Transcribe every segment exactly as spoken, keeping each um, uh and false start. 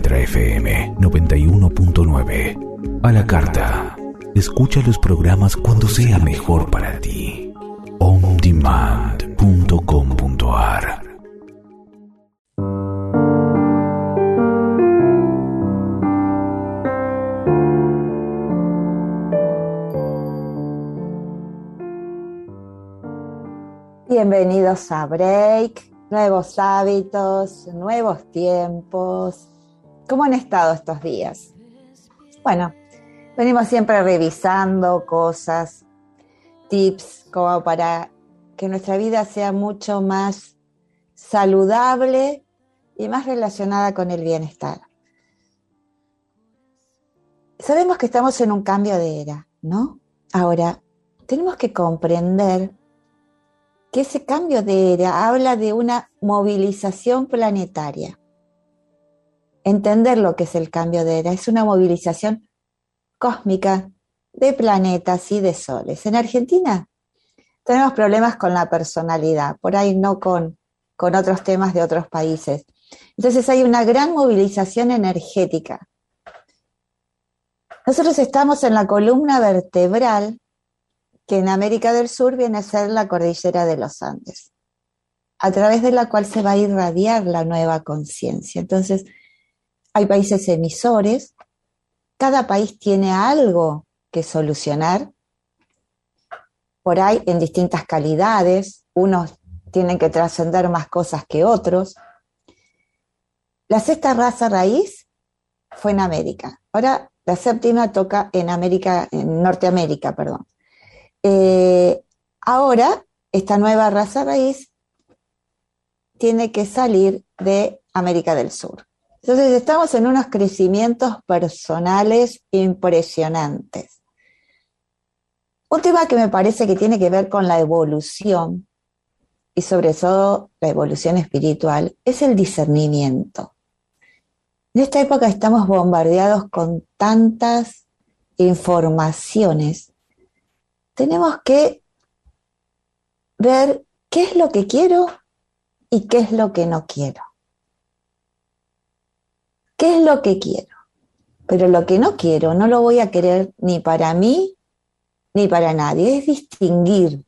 Nuestra F M noventa y uno punto nueve. A la carta. Escucha los programas cuando sea mejor para ti. on demand punto com punto a r. Bienvenidos a Break, nuevos hábitos, nuevos tiempos. ¿Cómo han estado estos días? Bueno, venimos siempre revisando cosas, tips, como para que nuestra vida sea mucho más saludable y más relacionada con el bienestar. Sabemos que estamos en un cambio de era, ¿no? Ahora, tenemos que comprender que ese cambio de era habla de una movilización planetaria. Entender lo que es el cambio de era es una movilización cósmica de planetas y de soles. En Argentina tenemos problemas con la personalidad, por ahí no con, con otros temas de otros países. Entonces hay una gran movilización energética. Nosotros estamos en la columna vertebral, que en América del Sur viene a ser la cordillera de los Andes, a través de la cual se va a irradiar la nueva conciencia. Entonces, hay países emisores, cada país tiene algo que solucionar, por ahí en distintas calidades, unos tienen que trascender más cosas que otros. La sexta raza raíz fue en América, ahora la séptima toca en América, en Norteamérica, perdón. Eh, ahora, esta nueva raza raíz tiene que salir de América del Sur. Entonces, estamos en unos crecimientos personales impresionantes. Un tema que me parece que tiene que ver con la evolución, y sobre todo la evolución espiritual, es el discernimiento. En esta época estamos bombardeados con tantas informaciones. Tenemos que ver qué es lo que quiero y qué es lo que no quiero. ¿Qué es lo que quiero? Pero lo que no quiero no lo voy a querer ni para mí ni para nadie. Es distinguir.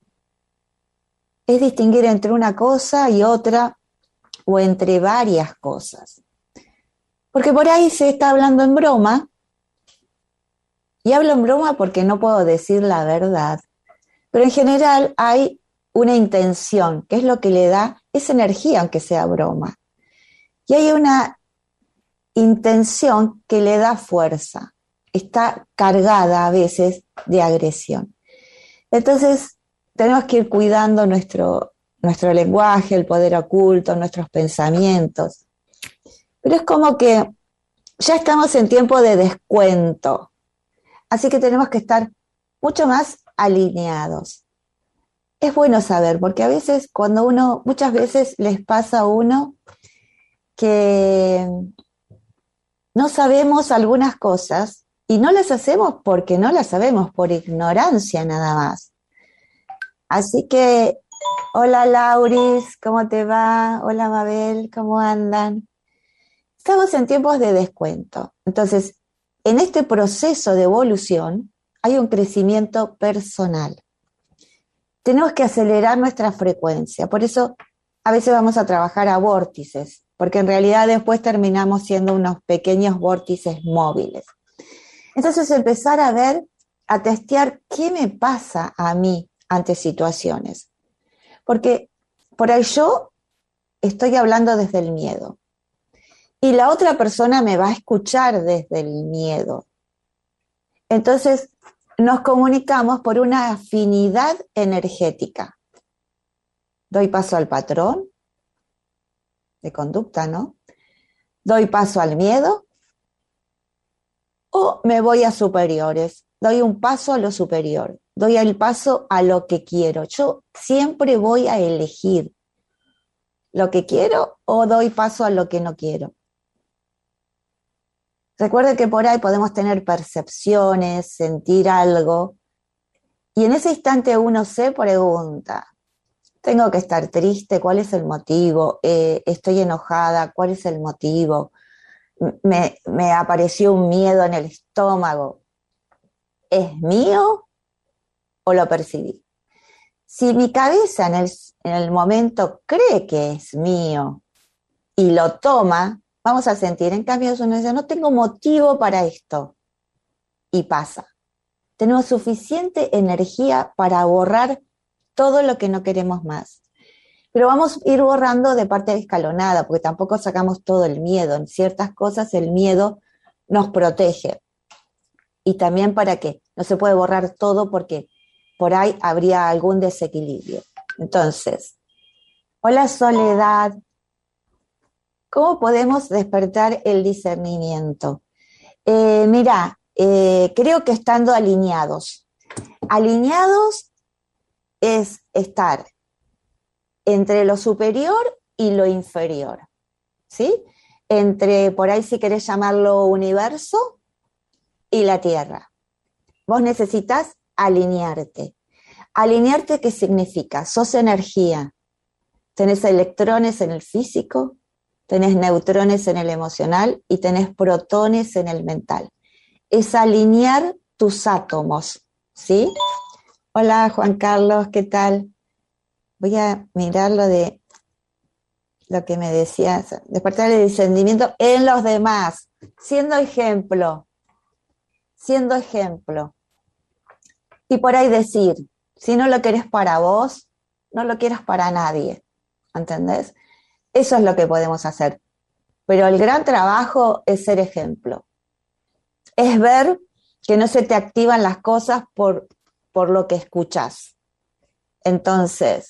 Es distinguir entre una cosa y otra o entre varias cosas. Porque por ahí se está hablando en broma. Y hablo en broma porque no puedo decir la verdad, pero en general hay una intención, que es lo que le da esa energía, aunque sea broma. Y hay una intención que le da fuerza, está cargada a veces de agresión. Entonces tenemos que ir cuidando nuestro, nuestro lenguaje, el poder oculto, nuestros pensamientos. Pero es como que ya estamos en tiempo de descuento. Así que tenemos que estar mucho más alineados. Es bueno saber, porque a veces cuando uno, muchas veces les pasa a uno que no sabemos algunas cosas y no las hacemos porque no las sabemos, por ignorancia nada más. Así que, hola Lauris, ¿cómo te va? Hola Mabel, ¿cómo andan? Estamos en tiempos de descuento. Entonces, en este proceso de evolución hay un crecimiento personal. Tenemos que acelerar nuestra frecuencia. Por eso a veces vamos a trabajar a vórtices, porque en realidad después terminamos siendo unos pequeños vórtices móviles. Entonces empezar a ver, a testear qué me pasa a mí ante situaciones. Porque por ahí yo estoy hablando desde el miedo. Y la otra persona me va a escuchar desde el miedo. Entonces, nos comunicamos por una afinidad energética. Doy paso al patrón de conducta, ¿no? Doy paso al miedo o me voy a superiores. Doy un paso a lo superior. Doy el paso a lo que quiero. Yo siempre voy a elegir lo que quiero o doy paso a lo que no quiero. Recuerden que por ahí podemos tener percepciones, sentir algo, y en ese instante uno se pregunta, ¿tengo que estar triste? ¿Cuál es el motivo? Eh, ¿Estoy enojada? ¿Cuál es el motivo? me, me apareció un miedo en el estómago. ¿Es mío o lo percibí? Si mi cabeza en el, en el momento cree que es mío y lo toma, vamos a sentir, en cambio, uno dice, no tengo motivo para esto. Y pasa. Tenemos suficiente energía para borrar todo lo que no queremos más. Pero vamos a ir borrando de parte escalonada, porque tampoco sacamos todo el miedo. En ciertas cosas el miedo nos protege. Y también para qué, no se puede borrar todo porque por ahí habría algún desequilibrio. Entonces, hola Soledad, ¿cómo podemos despertar el discernimiento? Eh, mira, eh, creo que estando alineados. Alineados es estar entre lo superior y lo inferior, ¿sí? Entre, por ahí si querés llamarlo universo y la Tierra. Vos necesitas alinearte. ¿Alinearte qué significa? Sos energía. Tenés electrones en el físico, tenés neutrones en el emocional y tenés protones en el mental. Es alinear tus átomos, ¿sí? Hola Juan Carlos, ¿qué tal? Voy a mirar lo de lo que me decías, despertar el discernimiento en los demás, siendo ejemplo, siendo ejemplo. Y por ahí decir, si no lo querés para vos, no lo quieras para nadie, ¿entendés? Eso es lo que podemos hacer. Pero el gran trabajo es ser ejemplo. Es ver que no se te activan las cosas por, por lo que escuchás. Entonces,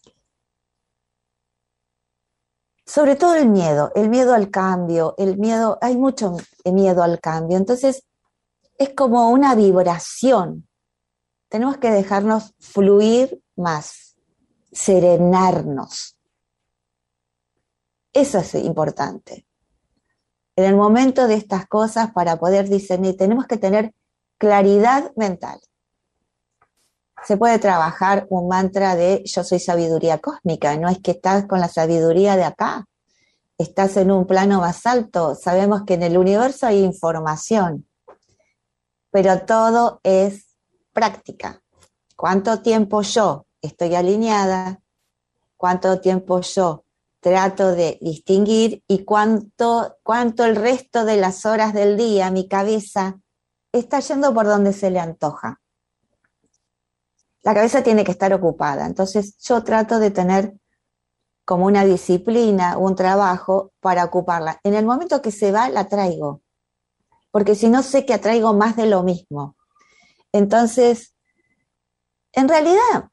sobre todo el miedo, el miedo al cambio, el miedo, hay mucho miedo al cambio, entonces es como una vibración. Tenemos que dejarnos fluir más, serenarnos. Eso es importante. En el momento de estas cosas, para poder discernir, tenemos que tener claridad mental. Se puede trabajar un mantra de yo soy sabiduría cósmica, no es que estás con la sabiduría de acá, estás en un plano más alto, sabemos que en el universo hay información, pero todo es práctica. ¿Cuánto tiempo yo estoy alineada? ¿Cuánto tiempo yo trato de distinguir? ¿Y cuánto, cuánto el resto de las horas del día mi cabeza está yendo por donde se le antoja? La cabeza tiene que estar ocupada, entonces yo trato de tener como una disciplina, un trabajo para ocuparla. En el momento que se va, la traigo, porque si no sé que atraigo más de lo mismo. Entonces, en realidad,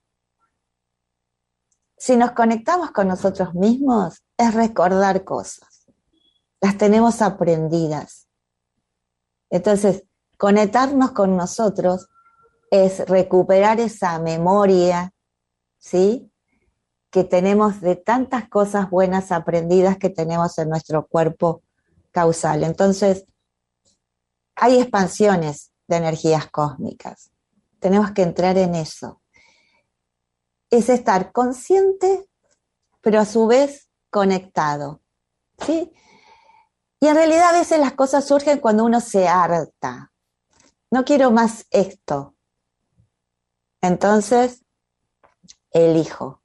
si nos conectamos con nosotros mismos, es recordar cosas. Las tenemos aprendidas. Entonces, conectarnos con nosotros es recuperar esa memoria, ¿sí?, que tenemos de tantas cosas buenas aprendidas que tenemos en nuestro cuerpo causal. Entonces, hay expansiones de energías cósmicas. Tenemos que entrar en eso. Es estar consciente, pero a su vez conectado, ¿sí? Y en realidad a veces las cosas surgen cuando uno se harta. No quiero más esto. Entonces, elijo.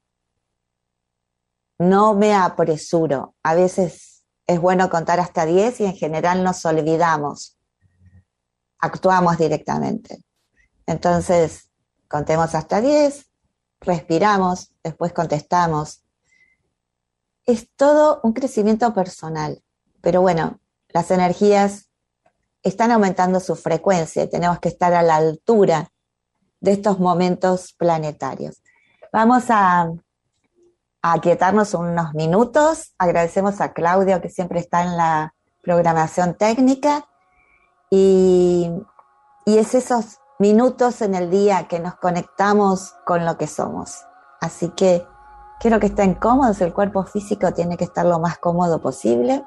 No me apresuro. A veces es bueno contar hasta diez y en general nos olvidamos. Actuamos directamente. Entonces, contemos hasta diez, respiramos, después contestamos. Es todo un crecimiento personal. Pero bueno, las energías están aumentando su frecuencia y tenemos que estar a la altura de estos momentos planetarios. Vamos a, a aquietarnos unos minutos. Agradecemos a Claudio, que siempre está en la programación técnica. Y, y es esos minutos en el día que nos conectamos con lo que somos. Así que quiero que estén cómodos. El cuerpo físico tiene que estar lo más cómodo posible.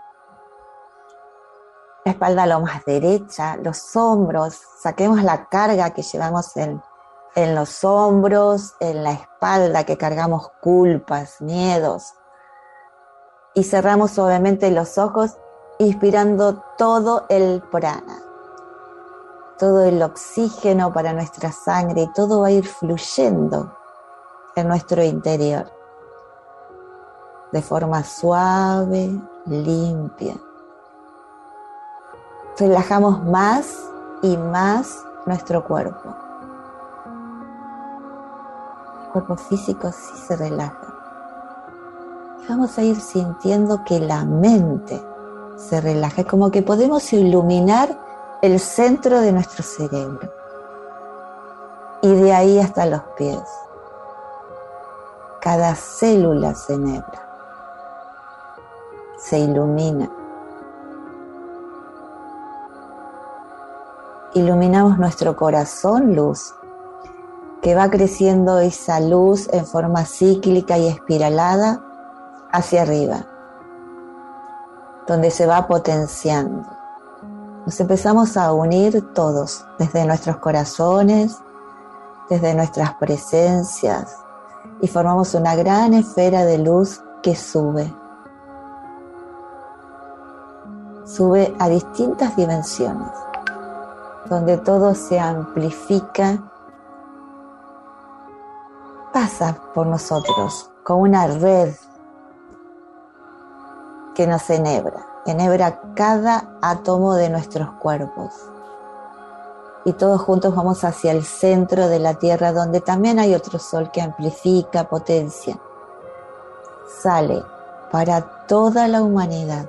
La espalda lo más derecha, los hombros, saquemos la carga que llevamos en, en los hombros, en la espalda, que cargamos culpas, miedos. Y cerramos suavemente los ojos inspirando todo el prana, todo el oxígeno para nuestra sangre, y todo va a ir fluyendo en nuestro interior de forma suave, limpia. Relajamos más y más nuestro cuerpo. El cuerpo físico sí se relaja. Y vamos a ir sintiendo que la mente se relaja. Es como que podemos iluminar el centro de nuestro cerebro. Y de ahí hasta los pies. Cada célula se enhebra, se ilumina. Iluminamos nuestro corazón, luz, que va creciendo esa luz en forma cíclica y espiralada hacia arriba, donde se va potenciando. Nos empezamos a unir todos, desde nuestros corazones, desde nuestras presencias, y formamos una gran esfera de luz que sube. Sube a distintas dimensiones, donde todo se amplifica, pasa por nosotros como una red que nos enhebra, enhebra cada átomo de nuestros cuerpos. Y todos juntos vamos hacia el centro de la Tierra, donde también hay otro sol que amplifica, potencia. Sale para toda la humanidad,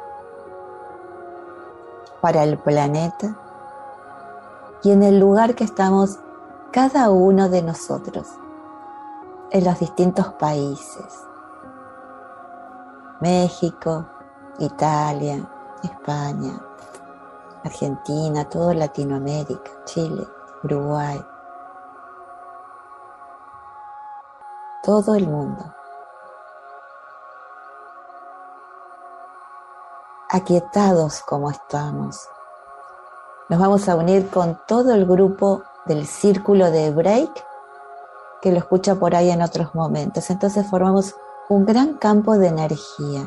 para el planeta, y en el lugar que estamos cada uno de nosotros, en los distintos países. México, Italia, España, Argentina, toda Latinoamérica, Chile, Uruguay, todo el mundo. Aquietados como estamos, nos vamos a unir con todo el grupo del círculo de break, que lo escucha por ahí en otros momentos. Entonces formamos un gran campo de energía.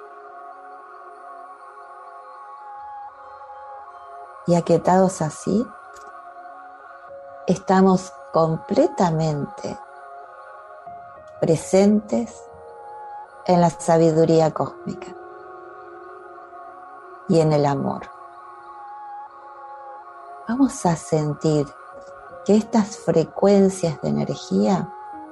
Y aquietados así, estamos completamente presentes en la sabiduría cósmica y en el amor. Vamos a sentir que estas frecuencias de energía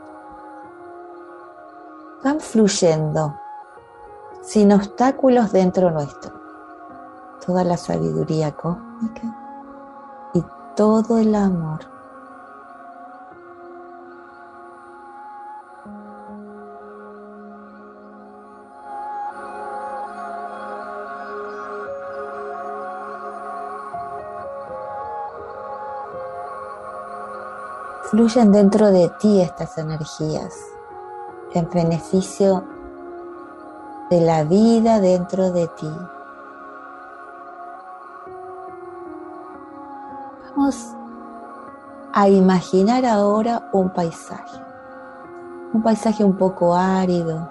van fluyendo sin obstáculos dentro nuestro. Toda la sabiduría cósmica y todo el amor. Fluyen dentro de ti estas energías en beneficio de la vida dentro de ti. Vamos a imaginar ahora un paisaje, un paisaje un poco árido,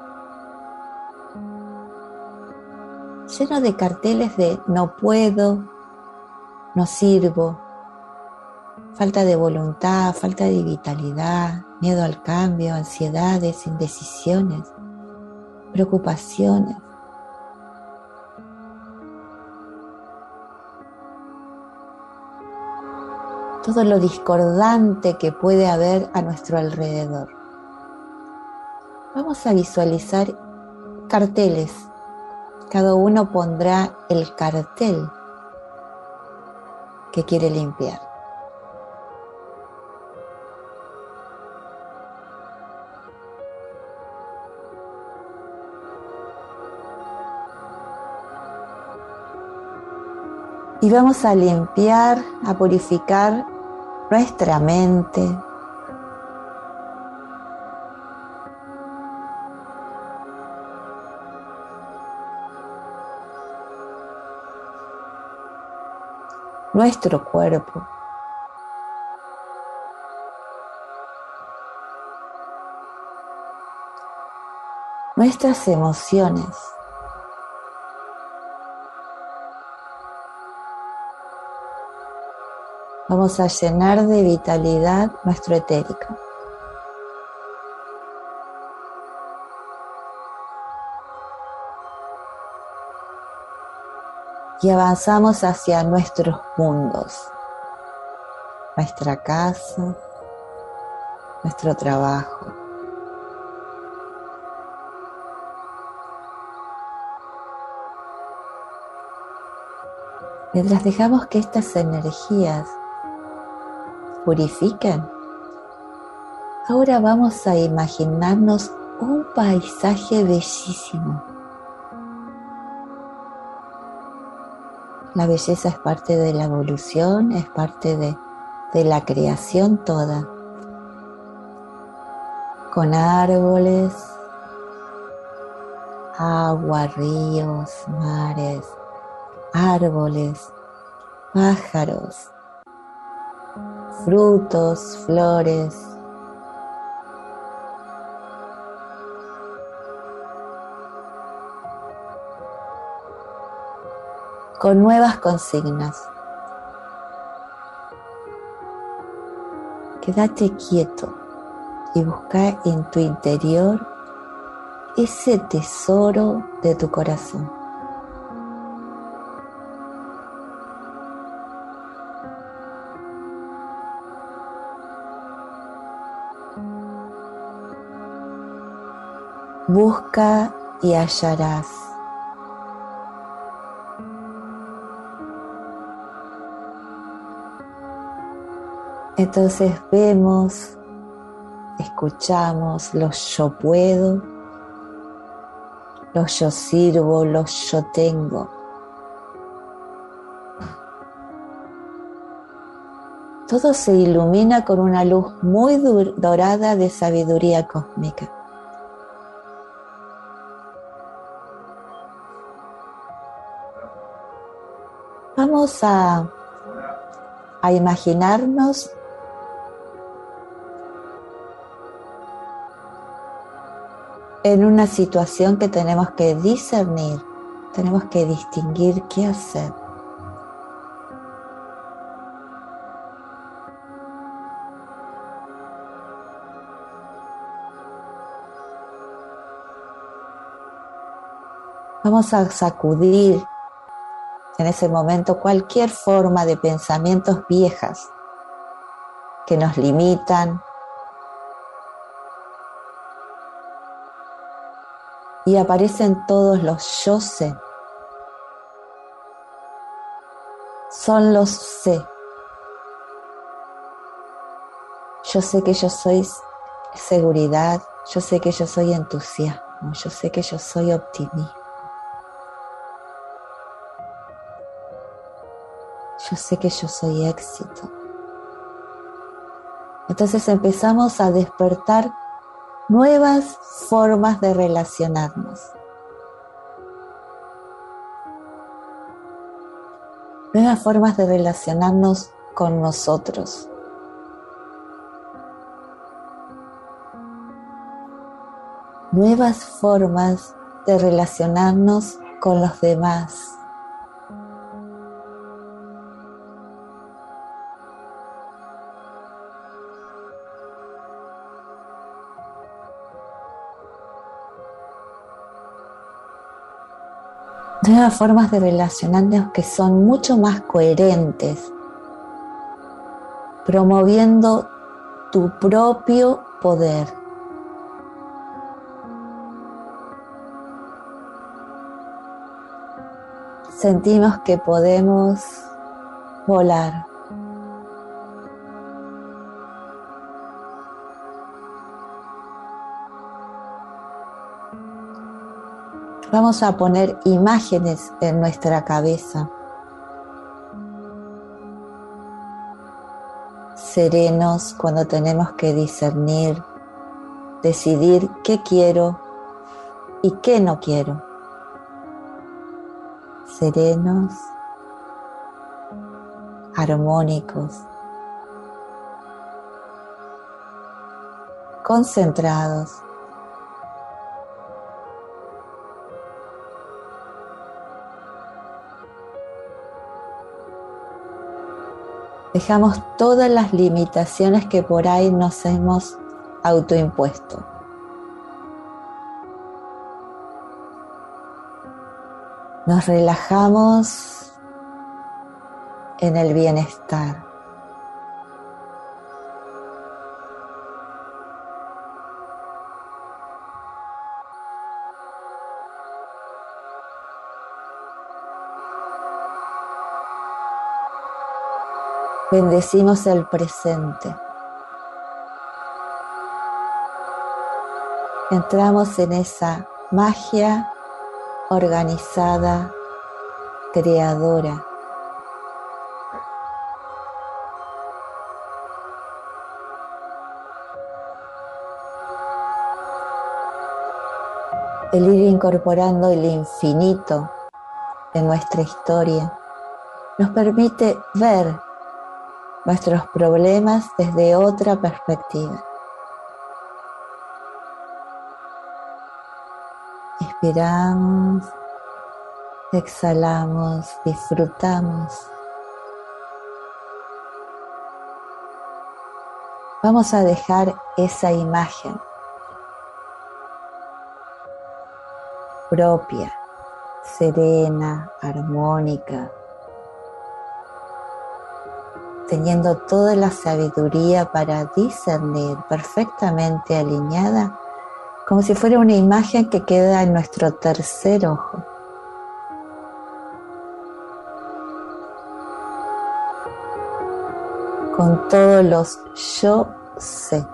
lleno de carteles de no puedo, no sirvo, falta de voluntad, falta de vitalidad, miedo al cambio, ansiedades, indecisiones, preocupaciones. Todo lo discordante que puede haber a nuestro alrededor. Vamos a visualizar carteles. Cada uno pondrá el cartel que quiere limpiar. Y vamos a limpiar, a purificar nuestra mente, nuestro cuerpo, nuestras emociones, Vamos a llenar de vitalidad nuestro etérico. Y avanzamos hacia nuestros mundos, nuestra casa, nuestro trabajo. Mientras dejamos que estas energías purifiquen, ahora vamos a imaginarnos un paisaje bellísimo. La belleza es parte de la evolución, es parte de, de la creación toda. Con árboles, agua, ríos, mares, árboles, pájaros, frutos, flores. Con nuevas consignas. Quédate quieto y busca en tu interior ese tesoro de tu corazón. Busca y hallarás. Entonces vemos, escuchamos los yo puedo, los yo sirvo, los yo tengo. Todo se ilumina con una luz muy dorada de sabiduría cósmica. Vamos a, a imaginarnos en una situación que tenemos que discernir, tenemos que distinguir qué hacer. Vamos a sacudir en ese momento cualquier forma de pensamientos viejas que nos limitan y aparecen todos los yo sé. Son los sé. Yo sé que yo soy seguridad, yo sé que yo soy entusiasmo, yo sé que yo soy optimismo. Yo sé que yo soy éxito. Entonces empezamos a despertar nuevas formas de relacionarnos. Nuevas formas de relacionarnos con nosotros. Nuevas formas de relacionarnos con los demás. Nuevas formas de relacionarnos que son mucho más coherentes, promoviendo tu propio poder. Sentimos que podemos volar. Vamos a poner imágenes en nuestra cabeza. Serenos cuando tenemos que discernir, decidir qué quiero y qué no quiero. Serenos, armónicos, concentrados. Dejamos todas las limitaciones que por ahí nos hemos autoimpuesto. Nos relajamos en el bienestar. Bendecimos el presente. Entramos en esa magia organizada, creadora. El ir incorporando el infinito en nuestra historia nos permite ver nuestros problemas desde otra perspectiva. Inspiramos, exhalamos, disfrutamos. Vamos a dejar esa imagen propia, serena, armónica, teniendo toda la sabiduría para discernir, perfectamente alineada, como si fuera una imagen que queda en nuestro tercer ojo. Con todos los yo sé.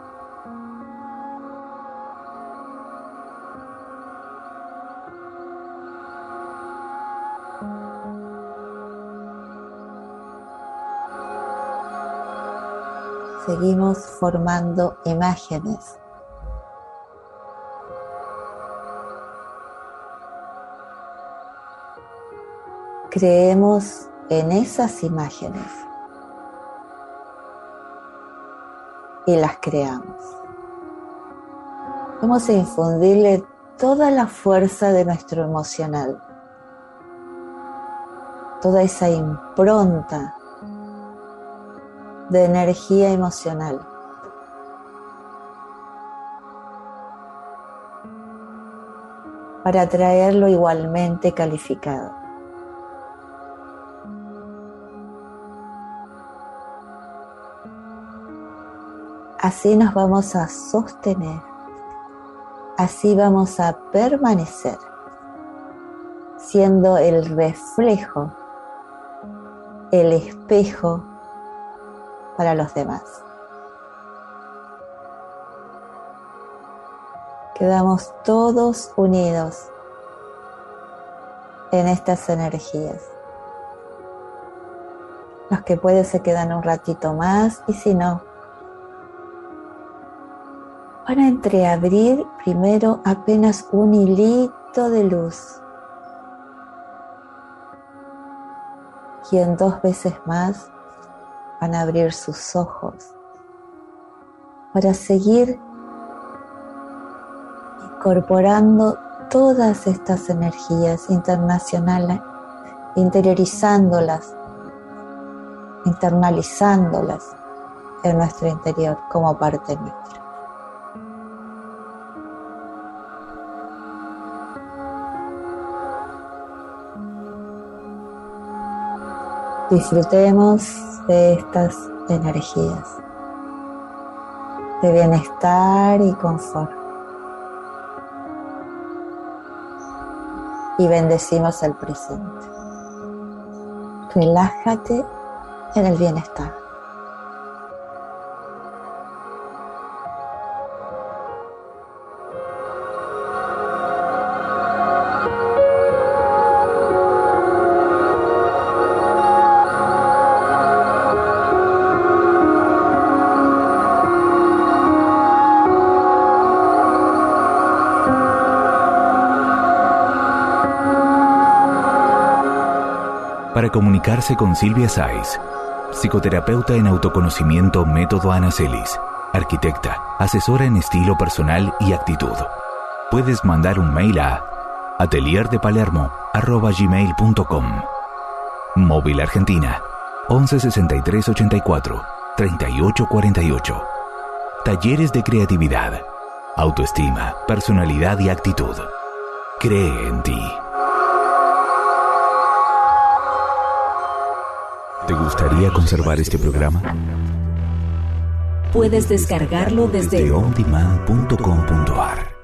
Seguimos formando imágenes. Creemos en esas imágenes y las creamos. Vamos a infundirle toda la fuerza de nuestro emocional, toda esa impronta de energía emocional. Para traerlo igualmente calificado. Así nos vamos a sostener, así vamos a permanecer, siendo el reflejo, el espejo para los demás. Quedamos todos unidos en estas energías. Los que pueden se quedan un ratito más y si no, van a entreabrir primero apenas un hilito de luz y en dos veces más van a abrir sus ojos para seguir incorporando todas estas energías internacionales, interiorizándolas, internalizándolas en nuestro interior como parte nuestra. Disfrutemos de estas energías de bienestar y confort. Y bendecimos el presente. Relájate en el bienestar. Para comunicarse con Silvia Sáiz, psicoterapeuta en autoconocimiento Método Ana Celis, arquitecta, asesora en estilo personal y actitud. Puedes mandar un mail a atelierdepalermo arroba gmail punto com. Móvil Argentina once sesenta y tres ochenta y cuatro treinta y ocho cuarenta y ocho. Talleres de creatividad, autoestima, personalidad y actitud. Cree en ti. ¿Te gustaría conservar este programa? Puedes descargarlo desde on demand punto com punto a r.